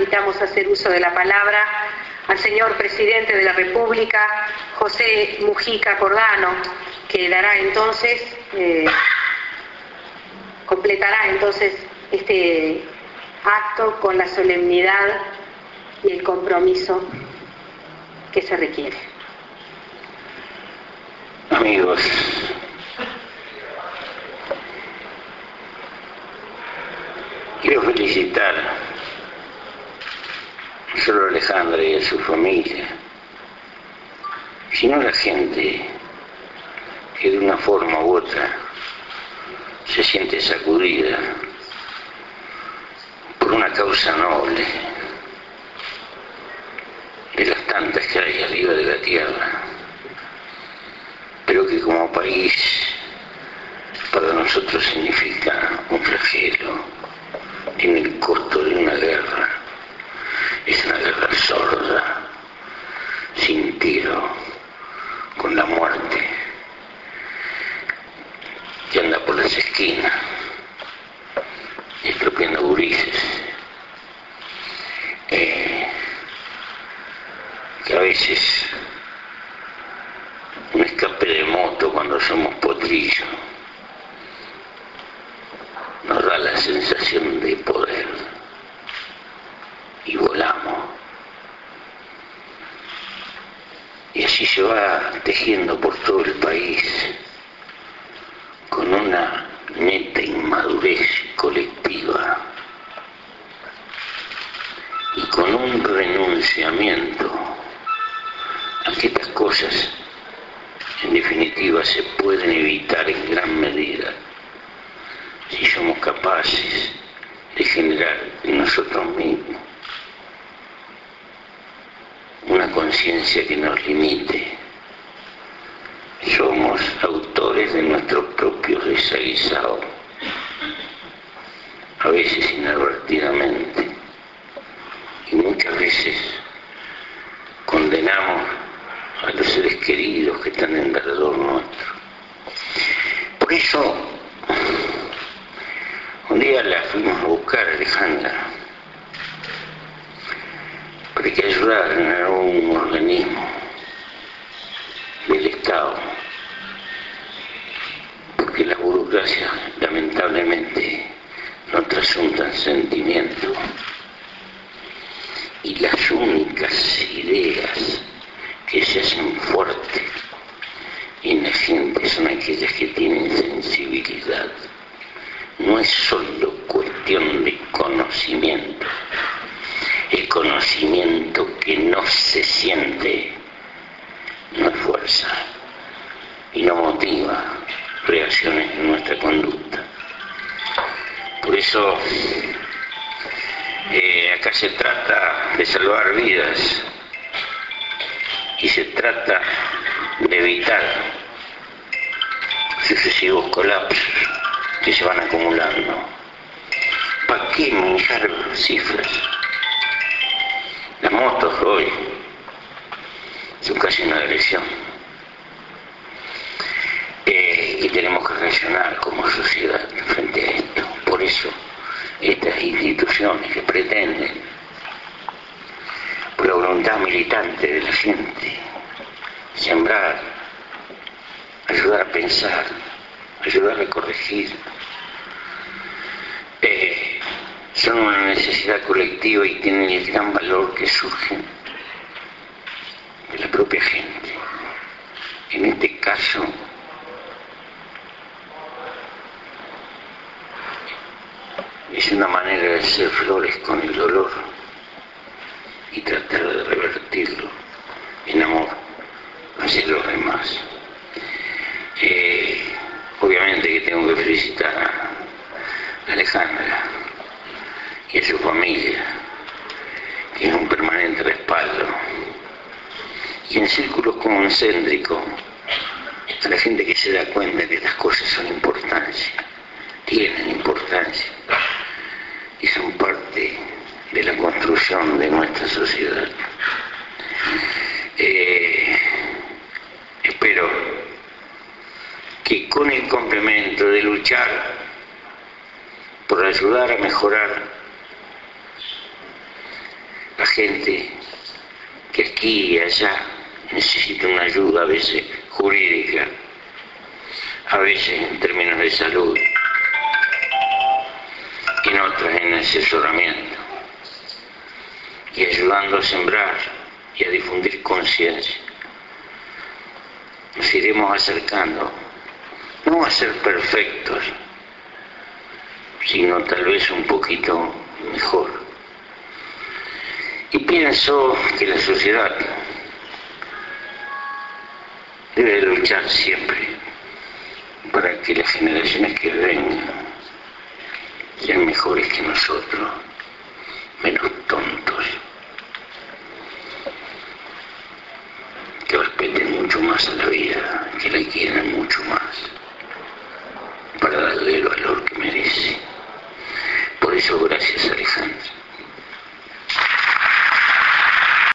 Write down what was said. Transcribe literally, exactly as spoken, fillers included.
invitamos a hacer uso de la palabra al señor Presidente de la República, José Mujica Cordano, que dará entonces, eh, completará entonces este acto con la solemnidad y el compromiso que se requiere. Amigos, quiero felicitar no solo a Alejandra y a su familia, sino a la gente que de una forma u otra se siente sacudida por una causa noble, de las tantas que hay arriba de la tierra, pero que como país para nosotros significa un flagelo, tiene el costo de una guerra. Es una guerra sorda, sin tiro, con la muerte que anda por las esquinas, estropeando gurises, eh, que a veces un escape de moto cuando somos potrillo nos da la sensación de poder y volamos, y así se va tejiendo por todo el país con una neta inmadurez colectiva y con un renunciamiento a que estas cosas en definitiva se pueden evitar en gran medida si somos capaces de generar en nosotros mismos una conciencia que nos limite. Somos autores de nuestros propios desaguisados, a veces inadvertidamente, y muchas veces condenamos a los seres queridos que están en alrededor nuestro. Por eso, un día la fuimos a buscar a Alejandra, para que ayudara en algún organismo del Estado, porque las burocracias lamentablemente no trasuntan sentimientos, y las únicas ideas que se hacen fuertes en la gente son aquellas que tienen sensibilidad. No es solo cuestión de conocimiento. El conocimiento que no se siente no es fuerza y no motiva reacciones en nuestra conducta. Por eso eh, acá se trata de salvar vidas y se trata de evitar sucesivos colapsos que se van acumulando. ¿Para qué manejar cifras? Las motos hoy son casi una agresión. Eh, y tenemos que reaccionar como sociedad frente a esto. Por eso, estas instituciones que pretenden, por la voluntad militante de la gente, sembrar, ayudar a pensar, ayudar a corregir, eh, son una necesidad colectiva y tienen el gran valor que surgen de la propia gente. En este caso, es una manera de hacer flores con el dolor y tratar de revertirlo en amor hacia los demás. Eh, obviamente que tengo que felicitar a Alejandra y a su familia, que es un permanente respaldo, y en círculos concéntricos a la gente que se da cuenta que estas cosas son importancia, tienen importancia y son parte de la construcción de nuestra sociedad. Eh, espero que con el complemento de luchar por ayudar a mejorar la gente que aquí y allá necesita una ayuda, a veces jurídica, a veces en términos de salud, y en otras en asesoramiento, y ayudando a sembrar y a difundir conciencia. Nos iremos acercando, no a ser perfectos, sino tal vez un poquito mejor. Y pienso que la sociedad debe luchar siempre para que las generaciones que vengan sean mejores que nosotros, menos tontos.